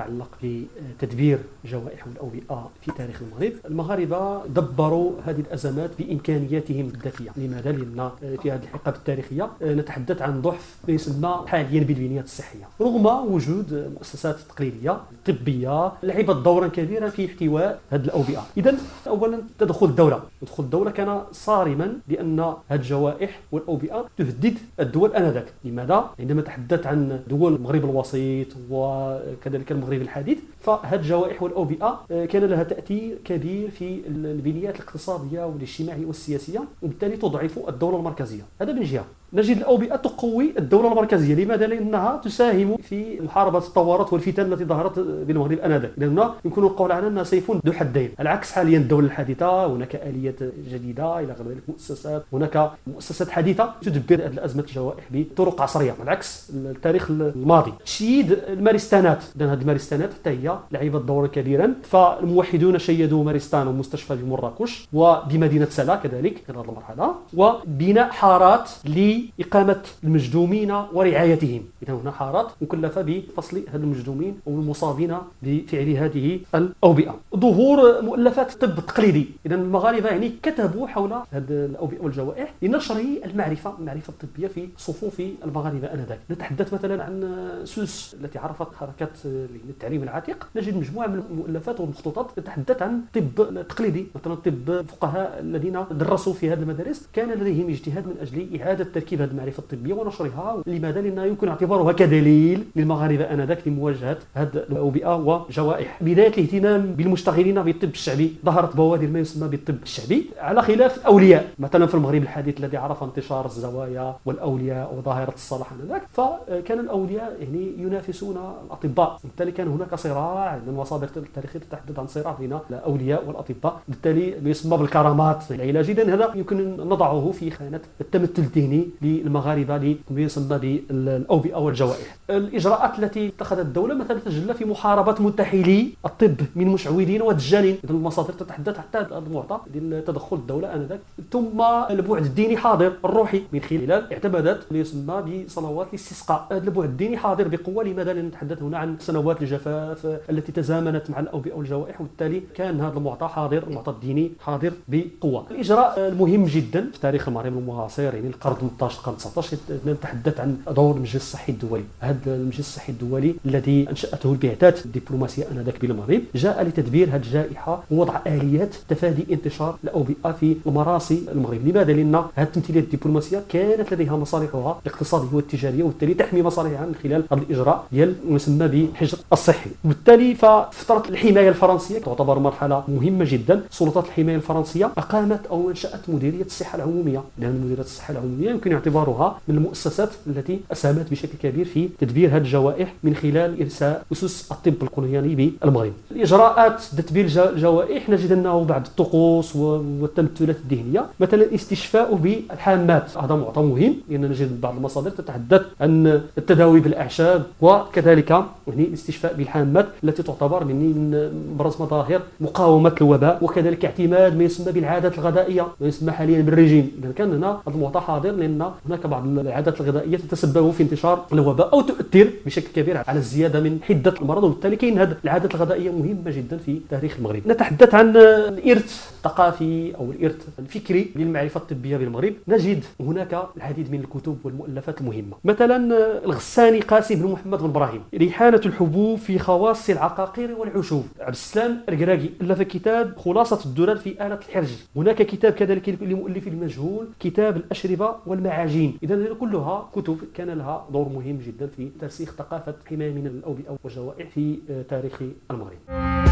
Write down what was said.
يتعلق بتدبير جوائح والأوبئة في تاريخ المغرب. المغاربة دبروا هذه الأزمات بإمكانياتهم الذاتية. لماذا؟ لأن في هذه الحقبة التاريخية نتحدث عن ضعف ما يسمى حاليا بالبنيات الصحية، رغم وجود مؤسسات تقليدية طبية لعبت دورا كبيرا في احتواء هذه الأوبئة. إذن أولا تدخل الدولة كان صارما لأن هذه الجوائح والأوبئة تهدد الدول آنذاك. لماذا؟ عندما تحدث عن دول المغرب الوسيط وكذلك المغرب الحديث، فهذه الجوائح والأوبئة كان لها تأثير كبير في البنيات الاقتصادية والاجتماعية والسياسية، وبالتالي تضعف الدولة المركزية. هذا من جهة. نجد الأوبئة تقوي الدولة المركزية. لماذا؟ لأنها تساهم في محاربة الثورات والفتن التي ظهرت بالمغرب آنذاك، لأننا يمكن القول عنها أنها سيف ذو حدين. العكس حاليا الدولة الحديثة، هناك آليات جديدة إلى غير ذلك، هناك مؤسسات حديثة تدبر هذه الأزمة الجوائح بطرق عصرية، على عكس التاريخ الماضي. تشييد المارستانات، لأن هذه المارستانات حتى هي لعبت دورا كبيرا. فالموحدون شيدوا مارستان ومستشفى بمراكش وبمدينة سلا كذلك في هذه المرحلة، وبناء حارات لإقامة المجدومين ورعايتهم. إذا هنا حارات مكلفة بفصل هذه المجدومين والمصابين بفعل هذه الأوبئة. ظهور مؤلفات الطب التقليدي. إذا المغاربة يعني كتبوا حول هذه الأوبئة والجوائح لنشر المعرفة الطبية في صفوف المغاربة آنذاك. نتحدث مثلا عن سوس التي عرفت حركة التعليم العتيق. نجد مجموعة من المؤلفات والمخطوطات تتحدث عن الطب التقليدي، مثلا طب الفقهاء الذين درسوا في هذه المدارس كان لديهم اجتهاد من أجل إعادة تركيب هذه المعرفة الطبية ونشرها. لماذا؟ لأنها يمكن اعتبارها كدليل للمغاربة آنذاك لمواجهة هذه الأوبئة والجوائح. بداية الاهتمام بالمشتغلين بالطب الشعبي، ظهرت بوادر ما يسمى بالطب الشعبي، على خلاف الأولياء. مثلا في المغرب الحديث الذي عرف انتشار الزوايا والأولياء وظاهرة الصلاح آنذاك، فكان الأولياء يعني ينافسون الأطباء، بالتالي كان هناك صراع. من المصادر التاريخية تتحدث عن صراع بين الأولياء والأطباء، بالتالي ما يسمى بالكرامات العلاج. إذن هذا يمكن نضعه في خانة التمثل الذهني للمغاربة لما يسمى بالأوبئة والجوائح. الإجراءات التي اتخذت الدولة مثلا تتجلى في محاربة منتحلي الطب من مشعوذين ودجالين. إذن المصادر تتحدث حتى هذا المعطى ديال تدخل الدولة آنذاك. ثم البعد الديني حاضر الروحي من خلال اعتمدت ما يسمى بصلوات الاستسقاء. هذا البعد الديني حاضر بقوة. لماذا؟ لأن نتحدث هنا عن سنوات الجفاف التي تزامنت مع الأوبئة والجوائح، وبالتالي كان هذا المعطى حاضر، المعطى الديني حاضر بقوة. الإجراء المهم جدا في تاريخ المغرب المعاصر يعني القرن 18 القرن 19 نتحدث عن دور المجلس الصحي الدولي. هذا المجلس الصحي الدولي الذي أنشأته البعثات الدبلوماسية آنذاك بالمغرب جاء لتدبير هذه الجائحة ووضع آليات تفادي انتشار الأوبئة في المراسي المغرب. لماذا؟ لأن هذه التمثيليات الدبلوماسية كانت لديها مصالحها الاقتصادية والتجارية، وبالتالي تحمي مصالحها من خلال هذا الإجراء ديال ما يسمى بالحجر الصحي. وبالتالي ففترة الحماية الفرنسية تعتبر مرحلة مهمة جدا. سلطات الحماية الفرنسية أقامت أو أنشأت مديرية الصحة العمومية، لأن مديرية الصحة العمومية يمكن اعتبارها من المؤسسات التي أسهمت بشكل كبير في تدبير هذه الجوائح من خلال إرساء أسس الطب القولوني بالمغرب. الإجراءات تدبير الجوائح نجد أنه بعد الطقوس والتمثلات الذهنية، مثلا الاستشفاء بالحامات، هذا معطى مهم لأن نجد بعض المصادر تتحدث عن التداوي بالأعشاب، وكذلك يعني الاستشفاء بالحامات التي تعتبر من أبرز مظاهر مقاومة الوباء، وكذلك اعتماد ما يسمى بالعادات الغذائية، ما يسمى حاليا بالرجيم. إذا كان هنا هذا المعطى حاضر لأن هناك بعض العادات الغذائية تتسبب في انتشار الوباء أو تؤثر بشكل كبير على الزيادة من حدة المرض، وبالتالي كاين هذه العادات الغذائية مهمة جدا في تاريخ المغرب. نتحدث عن الإرث الثقافي أو الإرث الفكري للمعرفة الطبية بالمغرب. نجد هناك العديد من الكتب والمؤلفات المهمة، مثلا الغساني قاسم بن محمد بن إبراهيم ريحانة الحبوب في خواص العقاقير والعشوب. عبد السلام القراقي ألف كتاب خلاصة الدرر في آلة الحرج. هناك كتاب كذلك لمؤلف المجهول كتاب الأشربة والمعاجين. إذا كلها كتب كان لها دور مهم جدا في ترسيخ ثقافة حماية من الأوبئة والجوائح في تاريخ المغرب.